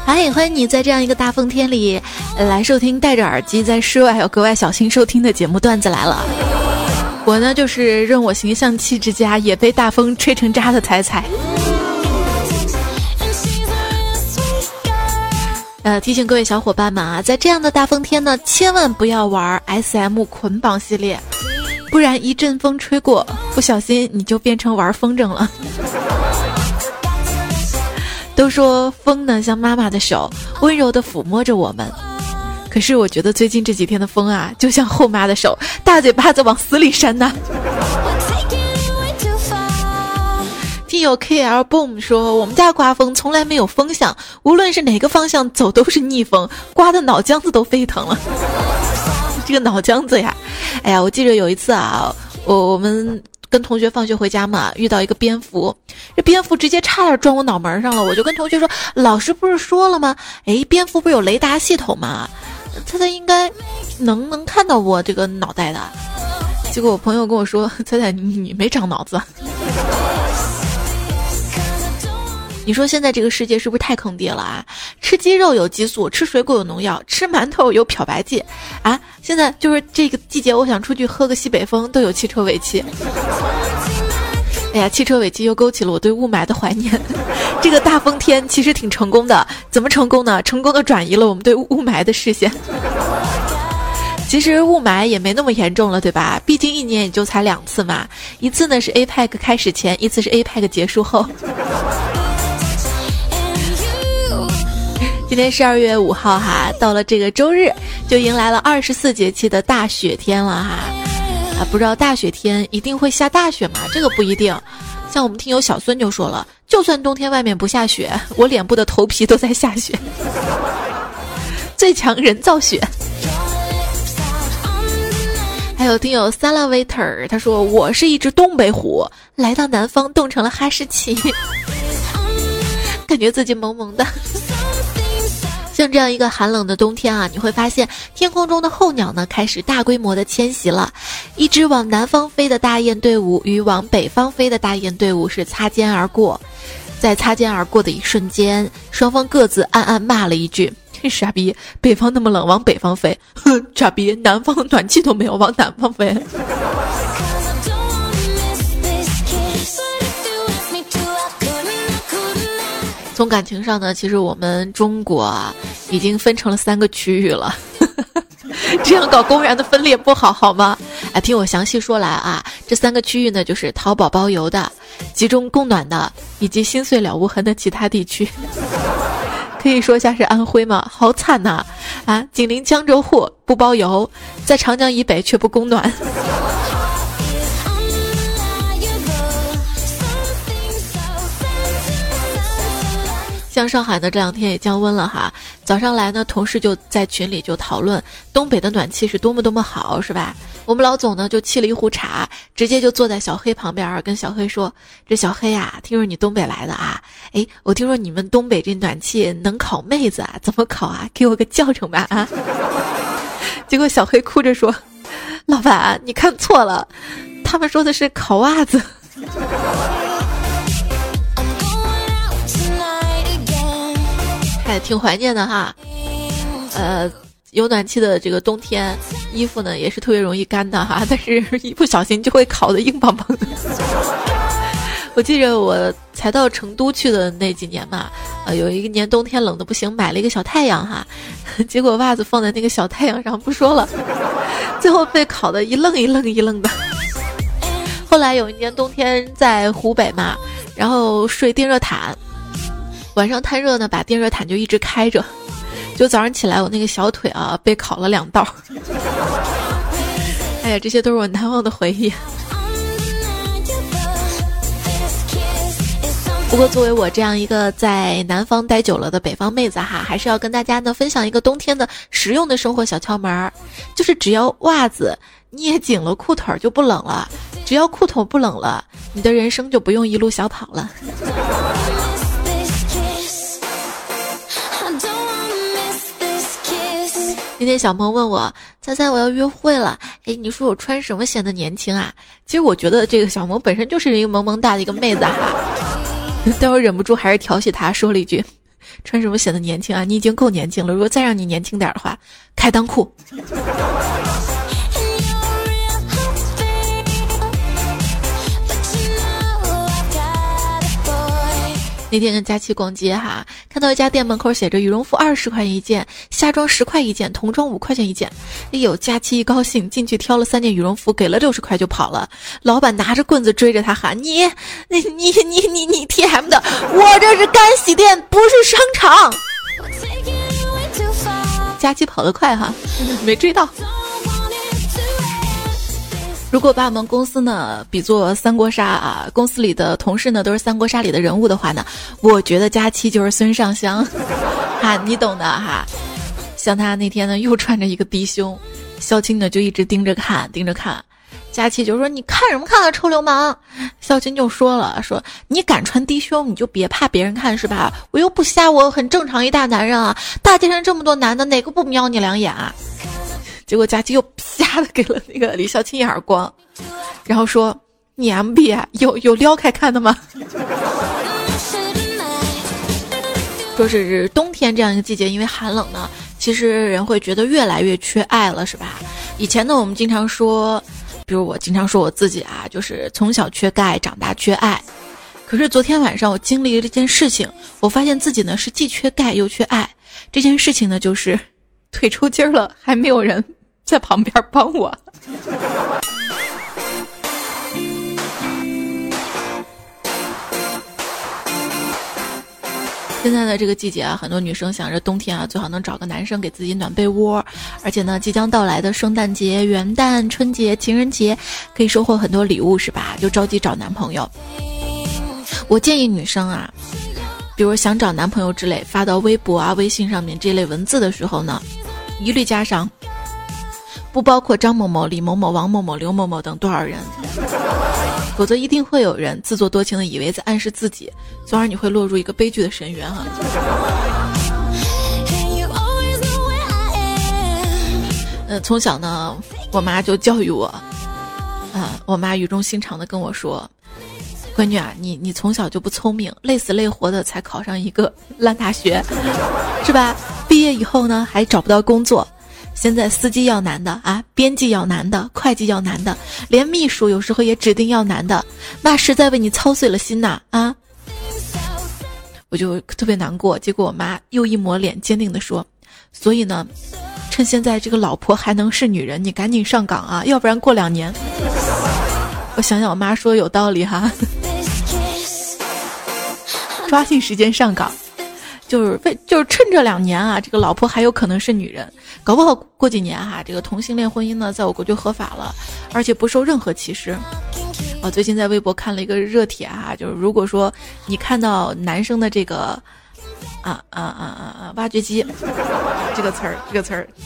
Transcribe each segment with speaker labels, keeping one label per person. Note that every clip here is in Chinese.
Speaker 1: 嗨，欢迎你在这样一个大风天里来收听戴着耳机在室外要格外小心收听的节目。段子来了，我呢就是任我形象气质佳也被大风吹成渣的彩彩。提醒各位小伙伴们啊，在这样的大风天呢，千万不要玩 SM 捆绑系列，不然一阵风吹过，不小心你就变成玩风筝了。都说风呢像妈妈的手，温柔地抚摸着我们。可是我觉得最近这几天的风啊，就像后妈的手，大嘴巴子往死里扇呐。听友 KL Boom 说，我们家刮风从来没有风向，无论是哪个方向走都是逆风，刮的脑浆子都沸腾了。这个脑浆子呀，哎呀，我记得有一次啊，我们跟同学放学回家嘛，遇到一个蝙蝠，这蝙蝠直接差点撞我脑门上了。我就跟同学说，老师不是说了吗？蝙蝠不是有雷达系统吗？他应该能看到我这个脑袋的。结果我朋友跟我说，彩彩你没长脑子。你说现在这个世界是不是太坑爹了啊？吃鸡肉有激素，吃水果有农药，吃馒头有漂白剂啊！现在就是这个季节，我想出去喝个西北风都有汽车尾气。哎呀，汽车尾气又勾起了我对雾霾的怀念。这个大风天其实挺成功的，怎么成功呢？成功的转移了我们对雾霾的视线。其实雾霾也没那么严重了，对吧？毕竟一年也就才2次嘛，一次呢是 APEC 开始前，一次是 APEC 结束后。今天是2月5号哈，到了这个周日就迎来了24节气的大雪天了哈。不知道大雪天一定会下大雪吗？这个不一定。像我们听友小孙就说了，就算冬天外面不下雪，我脸部的头皮都在下雪。最强人造雪。还有听友 Salavator 他说，我是一只东北虎，来到南方冻成了哈士奇。感觉自己萌萌的。像这样一个寒冷的冬天啊，你会发现天空中的候鸟呢开始大规模的迁徙了。一支往南方飞的大雁队伍与往北方飞的大雁队伍是擦肩而过，在擦肩而过的一瞬间，双方各自暗暗骂了一句：傻逼，北方那么冷往北方飞，哼，傻逼，南方暖气都没有往南方飞。从感情上呢，其实我们中国啊已经分成了3个区域了。这样搞公然的分裂不好好吗？听我详细说来啊，这3个区域呢就是淘宝包邮的、集中供暖的以及心碎了无痕的其他地区。可以说一下是安徽吗？好惨呐！紧邻江浙沪不包邮，在长江以北却不供暖。像上海呢，这2天也降温了哈。早上来呢，同事就在群里就讨论东北的暖气是多么好，是吧？我们老总呢就沏了一壶茶，直接就坐在小黑旁边，跟小黑说：“这小黑啊，听说你东北来的啊？我听说你们东北这暖气能烤妹子啊？怎么烤啊？给我个教程吧啊！”结果小黑哭着说：“老板，你看错了，他们说的是烤袜子。”还挺怀念的哈，有暖气的这个冬天，衣服呢也是特别容易干的哈，但是一不小心就会烤得硬邦邦的。我记着我才到成都去的那几年嘛，有一个年冬天冷的不行，买了一个小太阳哈，结果袜子放在那个小太阳上不说了，最后被烤得一愣一愣的。后来有一年冬天在湖北嘛，然后睡电热毯。晚上太热呢，把电热毯就一直开着，就早上起来我那个小腿啊被烤了2道。哎呀，这些都是我难忘的回忆。不过作为我这样一个在南方待久了的北方妹子哈，还是要跟大家呢分享一个冬天的实用的生活小窍门，就是只要袜子捏紧了，裤腿就不冷了；只要裤头不冷了，你的人生就不用一路小跑了。今天小萌问我，猜猜我要约会了，你说我穿什么显得年轻啊？其实我觉得这个小萌本身就是一个萌萌哒的一个妹子哈，但我忍不住还是调戏她，说了一句： 穿什么显得年轻啊？你已经够年轻了，如果再让你年轻点的话，开裆裤。那天跟佳期逛街哈，看到一家店门口写着羽绒服20块一件，夏装10块一件，童装5块钱一件。哎呦，佳期一高兴进去挑了3件羽绒服，给了60块就跑了。老板拿着棍子追着他喊：你 TM 的，我这是干洗店，不是商场。佳期跑得快哈，没追到。如果把我们公司呢比作三国杀啊，公司里的同事呢都是三国杀里的人物的话呢，我觉得佳期就是孙尚香啊，你懂的哈。像他那天呢又穿着一个低胸，肖钦呢就一直盯着看，佳期就说：你看什么看啊，臭流氓！肖钦就说了，说你敢穿低胸，你就别怕别人看是吧？我又不瞎，我很正常一大男人啊，大街上这么多男的，哪个不瞄你2眼啊？结果佳期又啪的给了那个李孝钦一耳光，然后说：你 MB 啊，有撩开看的吗？说是冬天这样一个季节，因为寒冷呢，其实人会觉得越来越缺爱了，是吧？以前呢，我们经常说，比如我经常说我自己啊，就是从小缺钙，长大缺爱。可是昨天晚上我经历了一件事情，我发现自己呢是既缺钙又缺爱。这件事情呢就是腿抽筋了，还没有人在旁边帮我。现在的这个季节啊，很多女生想着冬天啊，最好能找个男生给自己暖被窝，而且呢，即将到来的圣诞节、元旦、春节、情人节，可以收获很多礼物，是吧？就着急找男朋友。我建议女生啊，比如想找男朋友之类，发到微博啊、微信上面这类文字的时候呢，一律加上不包括张某某、李某某、王某某、刘某某等多少人，否则一定会有人自作多情的以为在暗示自己，从而你会落入一个悲剧的深渊哈。从小呢，我妈就教育我，我妈语重心长的跟我说，闺女啊，你从小就不聪明，累死累活的才考上一个烂大学，是吧？毕业以后呢，还找不到工作。现在司机要男的啊，编辑要男的，会计要男的，连秘书有时候也指定要男的，那实在为你操碎了心呐啊！我就特别难过。结果我妈又一抹脸，坚定地说：所以呢，趁现在这个老婆还能是女人，你赶紧上岗啊，要不然过2年。我想想，我妈说的有道理哈，抓紧时间上岗。就是趁这2年啊，这个老婆还有可能是女人，搞不好过几年哈，这个同性恋婚姻呢，在我国就合法了，而且不受任何歧视。我最近在微博看了一个热帖哈，就是如果说你看到男生的这个挖掘机这个词儿，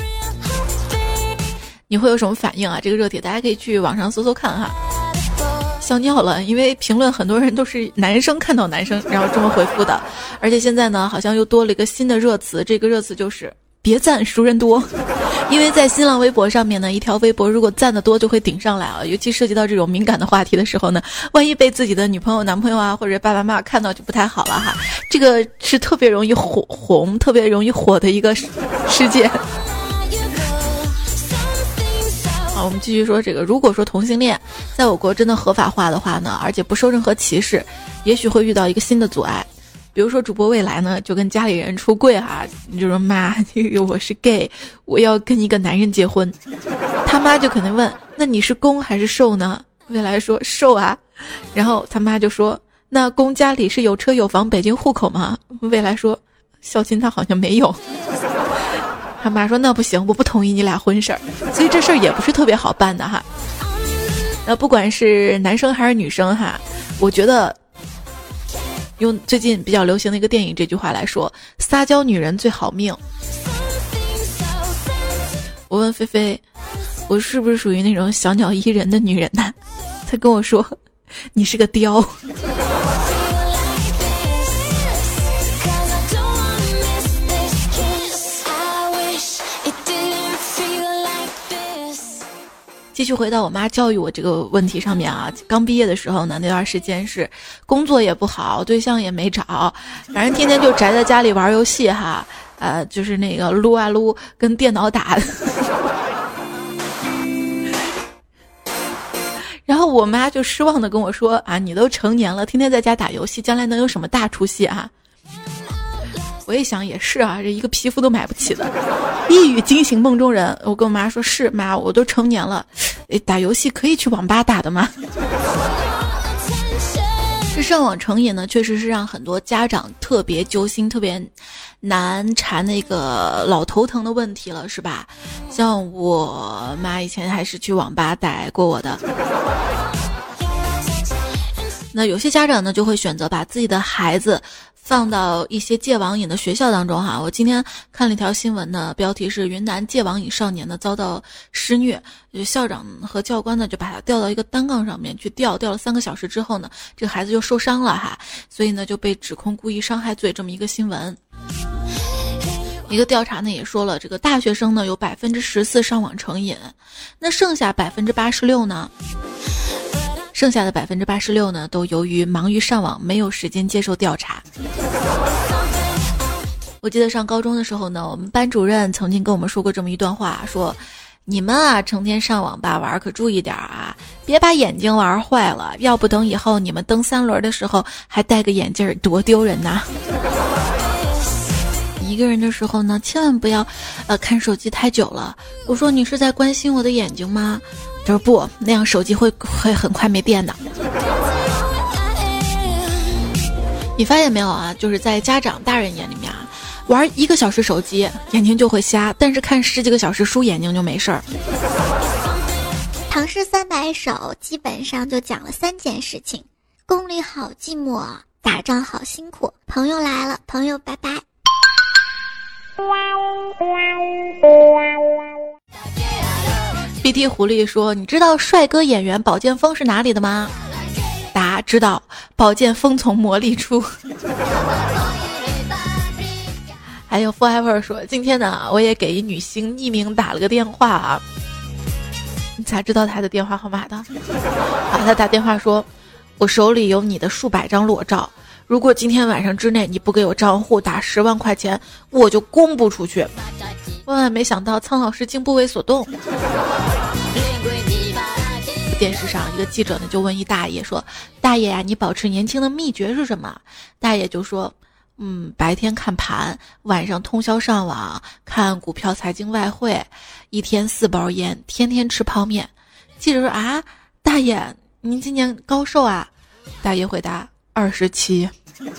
Speaker 1: 你会有什么反应啊？这个热帖大家可以去网上搜搜看哈。笑尿了，因为评论很多人都是男生看到男生然后这么回复的，而且现在呢好像又多了一个新的热词，这个热词就是别赞熟人多。因为在新浪微博上面呢，一条微博如果赞的多就会顶上来啊，尤其涉及到这种敏感的话题的时候呢，万一被自己的女朋友、男朋友啊或者爸爸妈妈看到就不太好了哈。这个是特别容易红、特别容易火的一个事件。我们继续说这个，如果说同性恋在我国真的合法化的话呢，而且不受任何歧视，也许会遇到一个新的阻碍。比如说主播未来呢就跟家里人出柜哈，就说妈，我是 gay， 我要跟一个男人结婚。他妈就可能问，那你是攻还是受呢？未来说受啊，然后他妈就说，那攻家里是有车有房北京户口吗？未来说，孝亲他好像没有。他妈说那不行，我不同意你俩婚事儿，所以这事儿也不是特别好办的哈。那不管是男生还是女生哈，我觉得用最近比较流行的一个电影这句话来说，撒娇女人最好命。我问菲菲，我是不是属于那种小鸟依人的女人呢？她跟我说，你是个雕。 继续回到我妈教育我这个问题上面啊，刚毕业的时候呢，那段时间是工作也不好，对象也没找，反正天天就宅在家里玩游戏哈，就是那个撸啊撸，跟电脑打的。然后我妈就失望的跟我说啊，你都成年了，天天在家打游戏，将来能有什么大出息啊？我一想也是啊，这一个皮肤都买不起的，一语惊醒梦中人。我跟我妈说，是妈，我都成年了，打游戏可以去网吧打的吗？这上网成瘾呢，确实是让很多家长特别揪心、特别难缠的一个老头疼的问题了，是吧？像我妈以前还是去网吧逮过我的。那有些家长呢，就会选择把自己的孩子放到一些戒网瘾的学校当中哈。我今天看了一条新闻呢，标题是云南戒网瘾少年呢遭到施虐，校长和教官呢就把他吊到一个单杠上面去吊了3个小时之后呢，这个孩子就受伤了哈，所以呢就被指控故意伤害罪这么一个新闻。一个调查呢也说了，这个大学生呢有14%上网成瘾，那剩下86%呢？剩下的86%呢，都由于忙于上网，没有时间接受调查。我记得上高中的时候呢，我们班主任曾经跟我们说过这么一段话，说你们啊，成天上网吧玩，可注意点啊，别把眼睛玩坏了，要不等以后你们蹬3轮的时候还戴个眼镜，多丢人呐！一个人的时候呢，千万不要看手机太久了。我说你是在关心我的眼睛吗？他说不，那样手机会很快没电的。你发现没有啊？就是在家长大人眼里面啊，玩1个小时手机眼睛就会瞎，但是看10几个小时书眼睛就没事儿。
Speaker 2: 唐诗300首基本上就讲了3件事情：宫里好寂寞，打仗好辛苦，朋友来了，朋友拜拜。
Speaker 1: BT 狐狸说，你知道帅哥演员宝剑锋是哪里的吗？答，知道，宝剑锋从魔力出。还有 Forever 说，今天呢我也给一女星匿名打了个电话啊。你咋知道她的电话号码的？她打电话说，我手里有你的数百张裸照，如果今天晚上之内你不给我账户打10万块钱，我就公布出去。万万没想到苍老师竟不为所动。电视上一个记者呢就问一大爷说，大爷啊，你保持年轻的秘诀是什么？大爷就说，白天看盘，晚上通宵上网，看股票财经外汇，1天4包烟，天天吃泡面。记者说，啊，大爷您今年高寿啊？大爷回答27。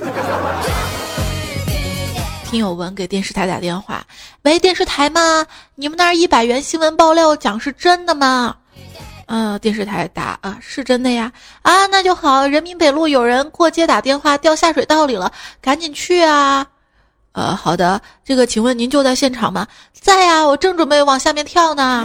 Speaker 1: 听友文给电视台打电话，喂，电视台吗？你们那儿100元新闻爆料奖是真的吗？电视台答，是真的呀。啊，那就好，人民北路有人过街打电话掉下水道里了，赶紧去啊。好的，这个请问您就在现场吗？在呀，我正准备往下面跳呢。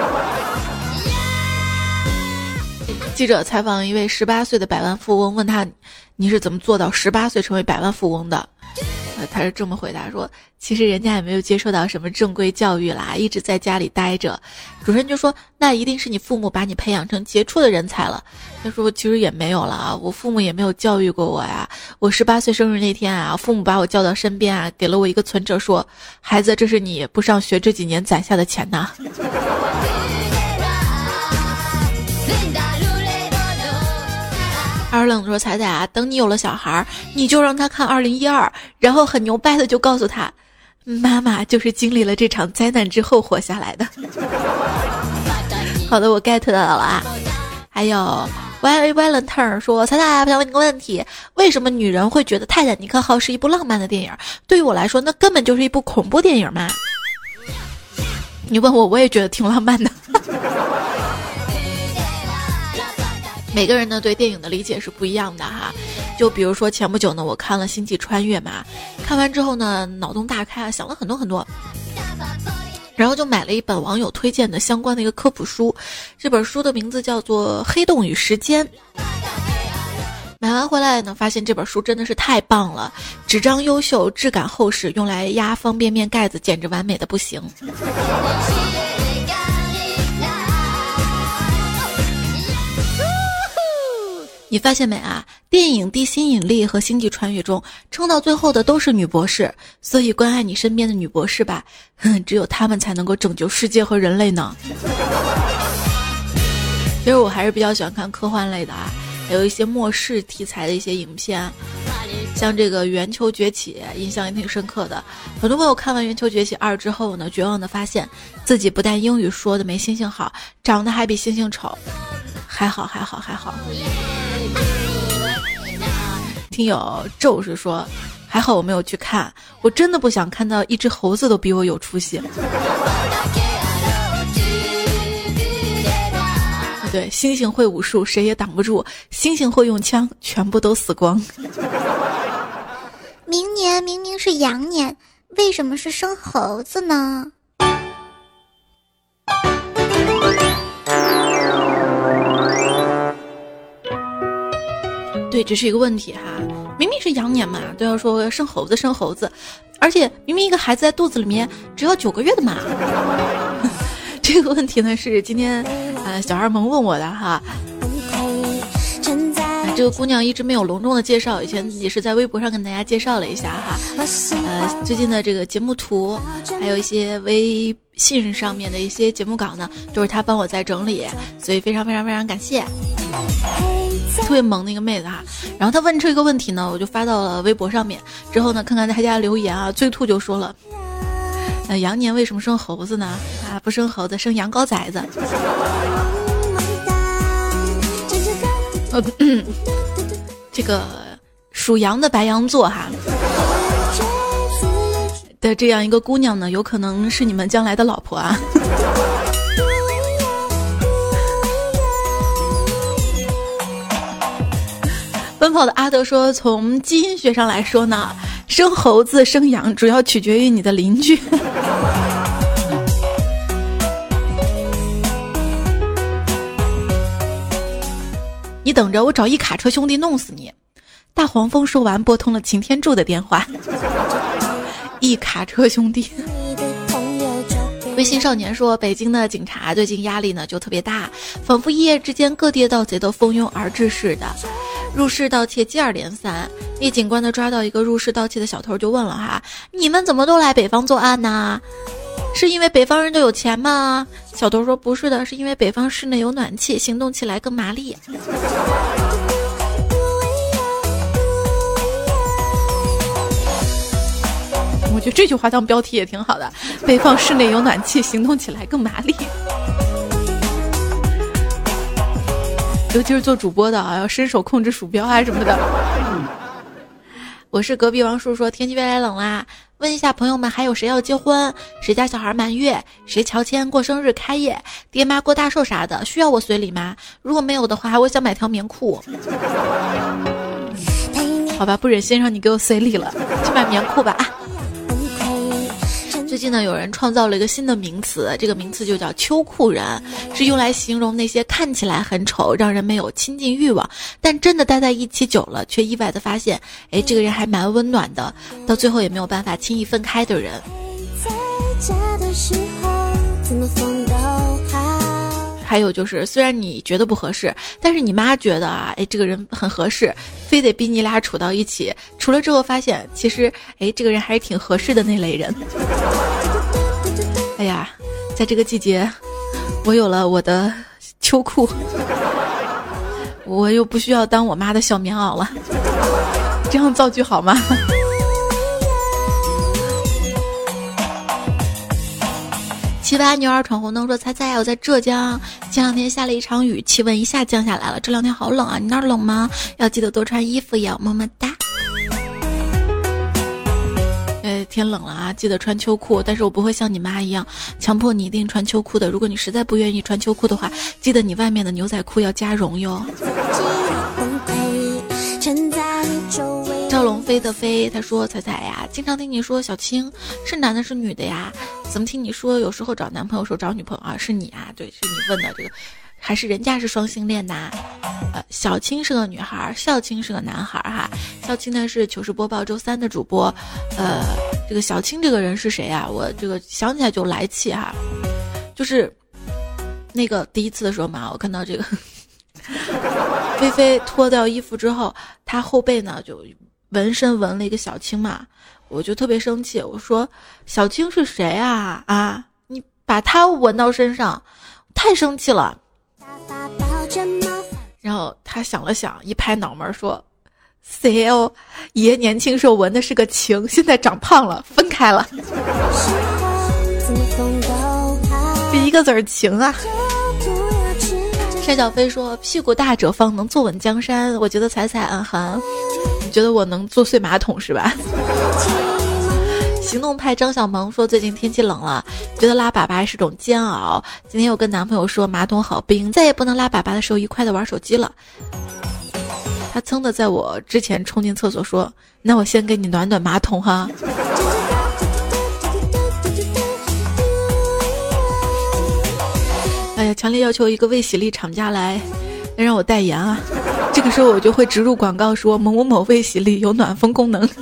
Speaker 1: 记者采访一位18岁的百万富翁，问他，你是怎么做到18岁成为百万富翁的？他是这么回答说，其实人家也没有接受到什么正规教育啦，一直在家里待着。主持人就说，那一定是你父母把你培养成杰出的人才了。他说其实也没有了啊，我父母也没有教育过我呀。我18岁生日那天啊，父母把我叫到身边啊，给了我一个存折，说，孩子，这是你不上学这几年攒下的钱呐。二冷说，彩彩啊，等你有了小孩，你就让他看2012，然后很牛掰的就告诉他，妈妈就是经历了这场灾难之后活下来的。好的，我 get 到了啊。还有 Valentine 说，彩彩我想问你个问题，为什么女人会觉得泰坦尼克号是一部浪漫的电影？对于我来说，那根本就是一部恐怖电影嘛。你问我也觉得挺浪漫的。每个人呢对电影的理解是不一样的哈，就比如说前不久呢，我看了《星际穿越》嘛，看完之后呢，脑洞大开啊，想了很多很多，然后就买了一本网友推荐的相关的一个科普书，这本书的名字叫做《黑洞与时间》。买完回来呢，发现这本书真的是太棒了，纸张优秀，质感厚实，用来压方便面盖子简直完美的不行。 你发现没啊？电影《地心引力》和《星际穿越》中，撑到最后的都是女博士，所以关爱你身边的女博士吧，只有她们才能够拯救世界和人类呢。其实我还是比较喜欢看科幻类的啊，还有一些末世题材的一些影片，像这个《圆球崛起》，印象也挺深刻的。很多朋友看完《圆球崛起2》之后呢，绝望的发现自己不但英语说的没星星好，长得还比星星丑。还好。听友咒是说，还好我没有去看，我真的不想看到一只猴子都比我有出息。对，星星会武术，谁也挡不住；星星会用枪，全部都死光。
Speaker 2: 明年明明是羊年，为什么是生猴子呢？
Speaker 1: 对，这是一个问题哈。明明是羊年嘛，都要说生猴子，而且明明一个孩子在肚子里面只要9个月的嘛。这个问题呢是今天小二萌问我的哈。这个姑娘一直没有隆重的介绍，以前也是在微博上跟大家介绍了一下哈。最近的这个节目图，还有一些微信上面的一些节目稿呢，都是她帮我在整理，所以非常感谢。特别萌的一个妹子哈，然后她问这个问题呢，我就发到了微博上面，之后呢看看大家留言啊，最兔就说了，羊年为什么生猴子呢？不生猴子，生羊羔崽子。这个属羊的白羊座哈的这样一个姑娘呢，有可能是你们将来的老婆啊。奔跑的阿德说，从基因学上来说呢，生猴子生羊主要取决于你的邻居。你等着，我找一卡车兄弟弄死你。大黄蜂说完拨通了擎天柱的电话。一卡车兄弟。微信少年说，北京的警察最近压力呢就特别大，仿佛一夜之间各地的盗贼都蜂拥而至似的，入室盗窃接二连三。一警官呢抓到一个入室盗窃的小偷，就问了哈，你们怎么都来北方作案呢？是因为北方人都有钱吗？小偷说不是的，是因为北方室内有暖气，行动起来更麻利。我觉得这句话当标题也挺好的，北方室内有暖气，行动起来更麻利。尤其是做主播的啊，要伸手控制鼠标啊什么的。我是隔壁王叔说，天气越来越冷啦，问一下朋友们还有谁要结婚，谁家小孩满月，谁乔迁过生日开业，爹妈过大寿啥的，需要我随礼吗？如果没有的话，我想买条棉裤。好吧，不忍心让你给我随礼了，去买棉裤吧啊。最近呢，有人创造了一个新的名词，这个名词就叫秋裤人，是用来形容那些看起来很丑，让人没有亲近欲望，但真的待在一起久了，却意外的发现，这个人还蛮温暖的，到最后也没有办法轻易分开的人。还有就是，虽然你觉得不合适，但是你妈觉得啊，这个人很合适，非得逼你俩处到一起。处了之后发现，其实这个人还是挺合适的那类人。哎呀，在这个季节，我有了我的秋裤，我又不需要当我妈的小棉袄了。这样造句好吗？七八牛儿闯红灯说，猜猜我在浙江，前2天下了一场雨，气温一下降下来了，这2天好冷啊，你那儿冷吗？要记得多穿衣服呀，么么哒。天冷了啊，记得穿秋裤，但是我不会像你妈一样强迫你一定穿秋裤的，如果你实在不愿意穿秋裤的话，记得你外面的牛仔裤要加绒哟。赵龙飞的飞，他说，彩彩呀，经常听你说小青是男的是女的呀，怎么听你说有时候找男朋友时候找女朋友啊？是你啊？对，是你问的这个，还是人家是双性恋呐？小青是个女孩，校青是个男孩哈。校青呢是糗事播报周3的主播，这个小青这个人是谁啊？我这个想起来就来气哈，就是那个第一次的时候嘛，我看到这个菲菲脱掉衣服之后，她后背呢就纹身纹了一个小青嘛，我就特别生气，我说小青是谁啊？啊，你把她纹到身上，太生气了。然后他想了想，一拍脑门说：“谁哦？爷年轻时候纹的是个情，现在长胖了，分开了。”一个字儿情啊。单小飞说：“屁股大者方能坐稳江山。”我觉得彩彩你觉得我能坐碎马桶是吧？行动派张小萌说：“最近天气冷了，觉得拉粑粑是种煎熬。今天我跟男朋友说马桶好冰，再也不能拉粑粑的时候愉快的玩手机了。”他噌的在我之前冲进厕所说：“那我先给你暖暖马桶哈。”哎呀，强烈要求一个卫洗力厂家来让我代言啊！这个时候我就会植入广告说某某某卫洗力有暖风功能。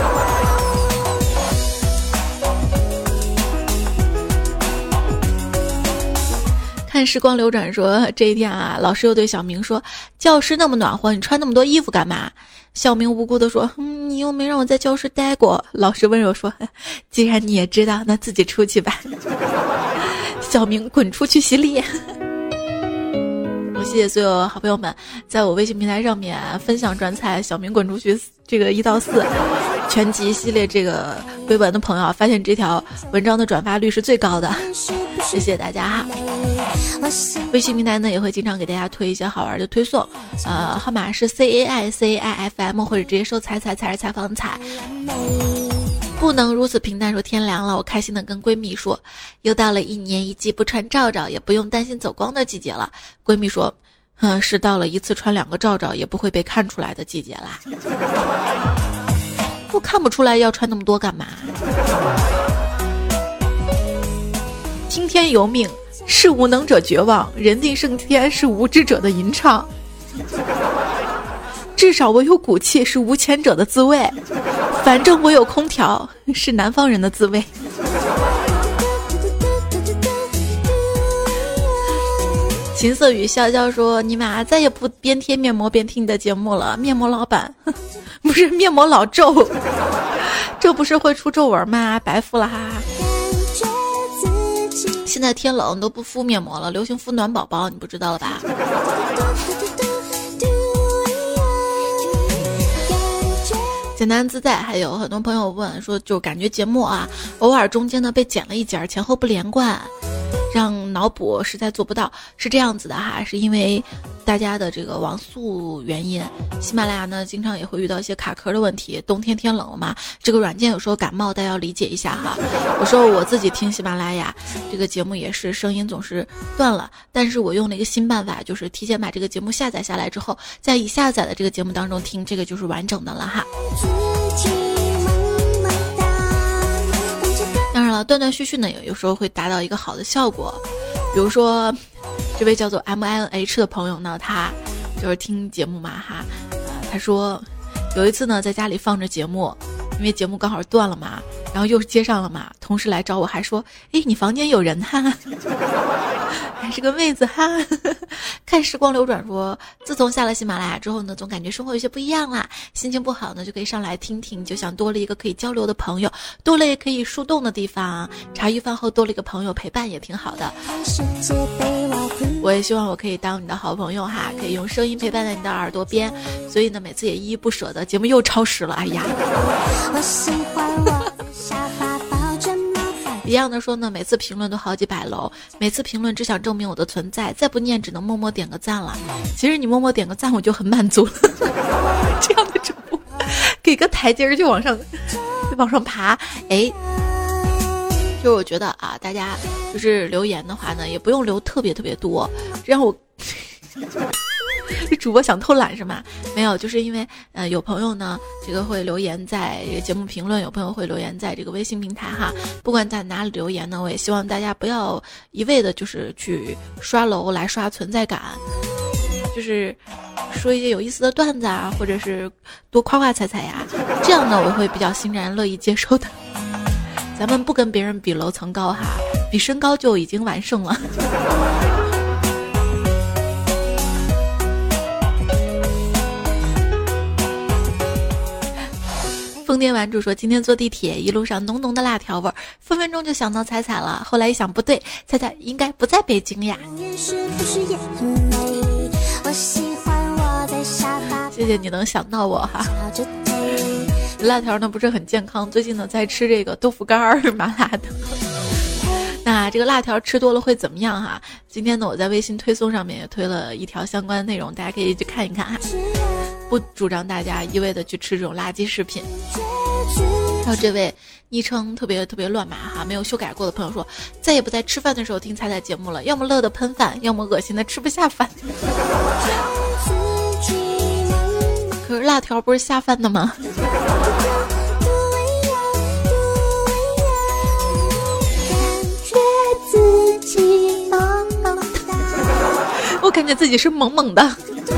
Speaker 1: 看时光流转说，这一天啊，老师又对小明说：“教室那么暖和，你穿那么多衣服干嘛？”小明无辜地说：“你又没让我在教室待过。”老师温柔说：“既然你也知道，那自己出去吧。”小明滚出去洗礼。我谢谢所有好朋友们在我微信平台上面分享转采小明滚出去这个1到4全集系列这个微文的朋友，发现这条文章的转发率是最高的，谢谢大家哈。微信平台呢也会经常给大家推一些好玩的推送，号码是 CAICAIFM 或者直接搜彩彩是采访的彩。不能如此平淡说天凉了，我开心的跟闺蜜说，又到了1年1季不穿罩罩也不用担心走光的季节了。闺蜜说，是到了1次穿2个罩罩也不会被看出来的季节啦。不看不出来要穿那么多干嘛？听天由命，是无能者绝望，人定胜天是无知者的吟唱。至少我有骨气是无钱者的滋味，反正我有空调是南方人的滋味。琴瑟雨笑笑说，你妈再也不边贴面膜边听你的节目了，面膜老板不是面膜老皱，这不是会出皱纹吗？白敷了哈。现在天冷都不敷面膜了，流行敷暖宝宝，你不知道了吧？简单自在，还有很多朋友问说，就感觉节目啊，偶尔中间呢被剪了一截，前后不连贯，让脑补实在做不到。是这样子的哈，是因为大家的这个网速原因，喜马拉雅呢经常也会遇到一些卡壳的问题。冬天天冷了嘛，这个软件有时候感冒，大家要理解一下哈。有时候我自己听喜马拉雅这个节目也是声音总是断了，但是我用了一个新办法，就是提前把这个节目下载下来之后，在已下载的这个节目当中听，这个就是完整的了哈。当然了，断断续续呢，有时候会达到一个好的效果。比如说，这位叫做 MINH 的朋友呢，他就是听节目嘛哈，他说有一次呢，在家里放着节目，因为节目刚好断了嘛，然后又接上了嘛，同事来找我还说，哎，你房间有人哈，还是个妹子哈。看时光流转说，自从下了喜马拉雅之后呢，总感觉生活有些不一样啦，心情不好呢就可以上来听听，就像多了一个可以交流的朋友，多了也可以树洞的地方，茶余饭后多了一个朋友陪伴也挺好的。我也希望我可以当你的好朋友哈，可以用声音陪伴在你的耳朵边，所以呢每次也依依不舍的，节目又超时了，哎呀。一样的说呢，每次评论都好几百楼，每次评论只想证明我的存在，再不念只能默默点个赞了。其实你默默点个赞我就很满足了。这样的主播给个台阶就往上爬。哎，就是我觉得啊，大家就是留言的话呢，也不用留特别多，这样我这主播想偷懒是吗？没有，就是因为有朋友呢，这个会留言在这个节目评论，有朋友会留言在这个微信平台哈。不管在哪里留言呢，我也希望大家不要一味的就是去刷楼来刷存在感，就是说一些有意思的段子啊，或者是多夸夸彩彩呀，这样呢我会比较欣然乐意接受的。咱们不跟别人比楼层高哈，比身高就已经完胜了。 电玩主说，今天坐地铁一路上浓浓的辣条味儿，分分钟就想到彩彩了。后来一想不对，彩彩应该不在北京呀。谢谢你能想到我哈。辣条呢不是很健康，最近呢在吃这个豆腐干儿麻辣的。那这个辣条吃多了会怎么样哈？今天呢我在微信推送上面也推了一条相关的内容，大家可以去看一看哈。不主张大家一味的去吃这种垃圾食品。还有这位昵称特别乱码哈，没有修改过的朋友说，再也不在吃饭的时候听彩彩节目了，要么乐得喷饭，要么恶心的吃不下饭。可是辣条不是下饭的吗？我感觉自己是萌萌的。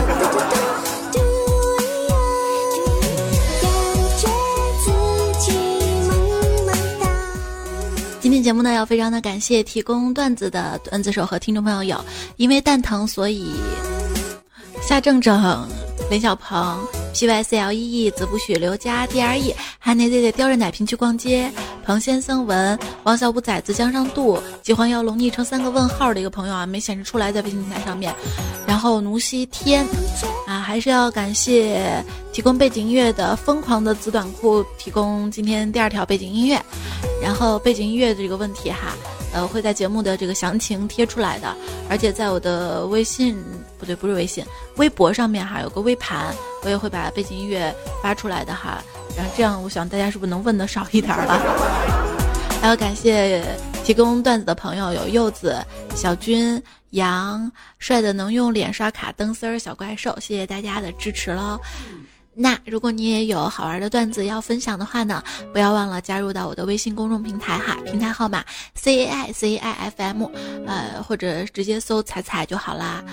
Speaker 1: 今天节目呢要非常的感谢提供段子的段子手和听众朋友有，因为蛋疼所以夏正正、林小鹏、PYCLEE、子不许、刘佳、DRE、汉内 Z 叼着奶瓶去逛街、彭先生文、王小五崽子江上渡、季环耀龙昵称3个问号的一个朋友啊，没显示出来在微信平台上面。然后奴西天啊，还是要感谢提供背景音乐的疯狂的子短裤提供今天第2条背景音乐。然后背景音乐这个问题哈，会在节目的这个详情贴出来的，而且在我的微信不对，不是微信，微博上面哈有个微盘，我也会把背景音乐发出来的哈。然后这样，我想大家是不是能问的少一点了？还要感谢提供段子的朋友有柚子、小军、杨、帅的能用脸刷卡灯丝儿小怪兽，谢谢大家的支持喽。那如果你也有好玩的段子要分享的话呢，不要忘了加入到我的微信公众平台哈，平台号码 CAICAIFM， 或者直接搜彩彩就好啦。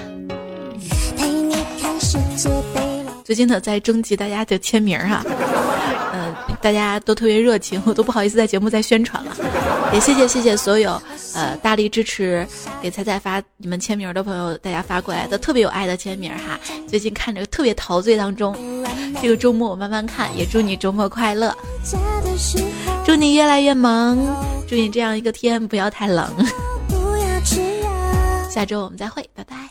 Speaker 1: 最近呢在征集大家的签名哈，大家都特别热情，我都不好意思在节目再宣传了。也谢谢所有大力支持给彩彩发你们签名的朋友，大家发过来的特别有爱的签名哈。最近看着特别陶醉当中，这个周末我慢慢看，也祝你周末快乐，祝你越来越萌，祝你这样一个天不要太冷。下周我们再会，拜拜。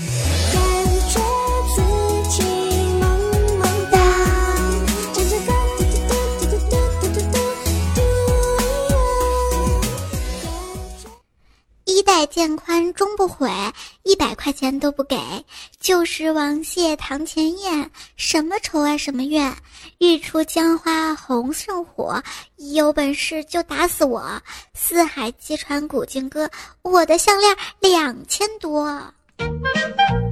Speaker 2: 衣带渐宽终不悔，100块钱都不给。旧时王谢堂前燕，什么仇啊什么怨？欲出江花红胜火，有本事就打死我。四海击穿古今歌，我的项链2000多。